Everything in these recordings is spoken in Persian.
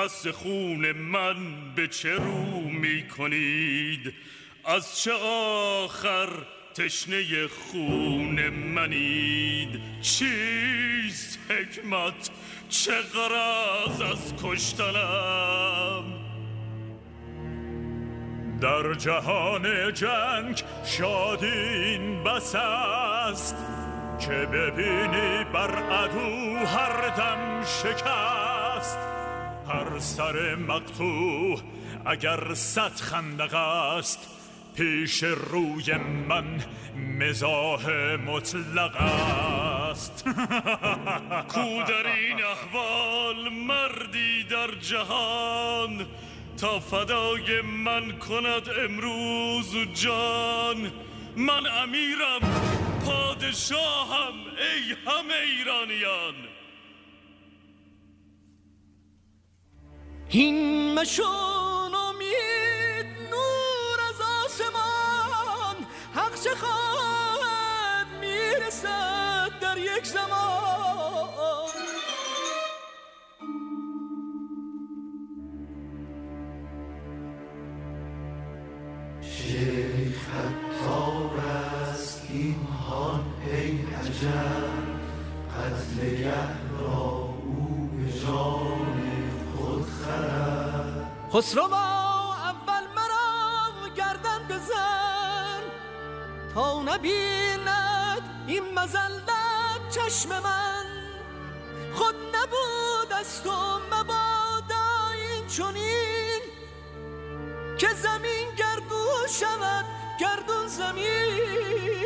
مست خون من به چه رو می کنید؟ از چه آخر تشنه خون منید؟ چیست حکمت؟ چه غرض از کشتنم؟ در جهان جنگ شادی این بس است که ببینی بر عدو هر دم شکست. هر سر مقطوع اگر 100 خندق است، پیش روی من مزاح مطلق است. کو در این احوال مردی در جهان، تا فدای من کند امروز جان؟ من امیرم، پادشاهم، ای همه ایرانیان. این مشون امید نور از آسمان، حق چه خواهد میرسد در یک زمان. شیخ عطار است این هان ای عجب، قتلگه را او به جان خود خرد. خسروا اول مرا گردن بزن، تا نبیند این مذلت چشم من. خود نبود از تو مبادا این چنین، که زمین گردون شود گردون زمین.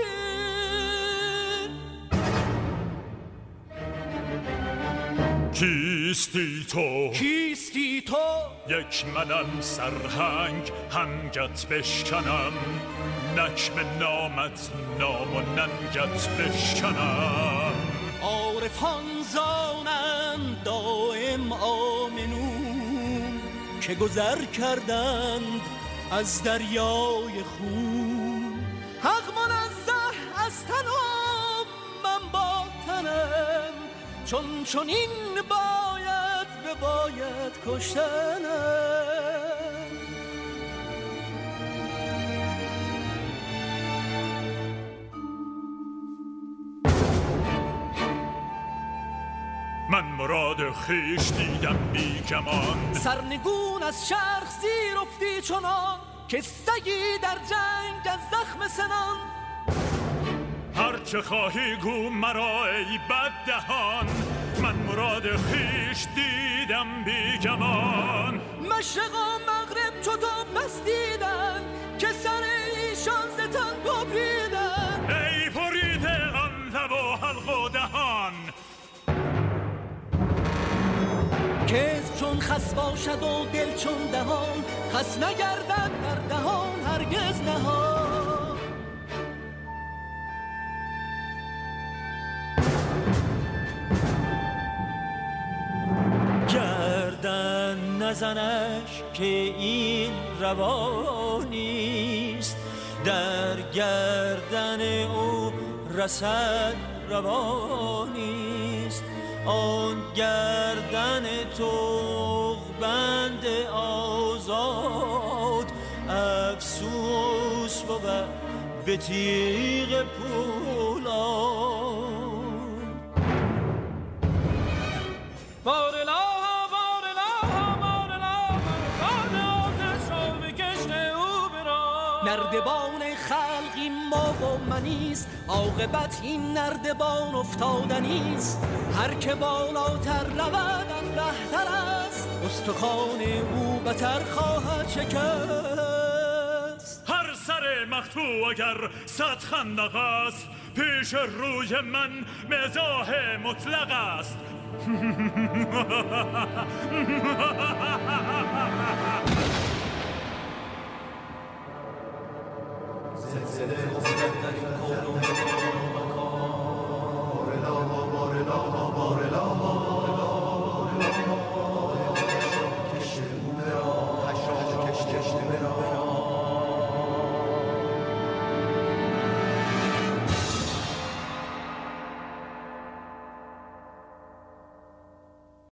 کیستی تو؟ کیستی تو؟ یک منم سرهنگ هنگت بشکنم، نکم نامت نام و ننگت بشکنم. عارفان زانند دائم آمنون، که گذر کردند از دریای خون. حق منزه از تنم من با تنم، چون این باید کشتنم. من مراد خیش دیدم بی گمان، سرنگون از شرخ زیر افتی چنان، که سگی در جنگ از زخم سنان. هر چه خواهی گو مرا ای بددهان، من مراد خیش دیدم بی گمان. مشرق و مغرب چو تو بس دیدن، که سر ایشان ز تن ببریدن. ای بریده آن لب و حلق و دهان، کذب چون خس باشد و دل چون دهان، خس نگردد در دهان هرگز نهان. گردن نزنش که این روانیست، در گردن او رسد روانیست. آن گردن تو بند آزاد، افسوس بود به تیغ پولاد. بارلا نردبان خلقی ما و منیست، عاقبت این نردبان افتادنیست. هر که بالاتر رود ابله‌تر است، استخوان او بتر خواهد شکست. هر سر مقطوع اگر 100 خندق است، پیش روی من مزاح مطلق است.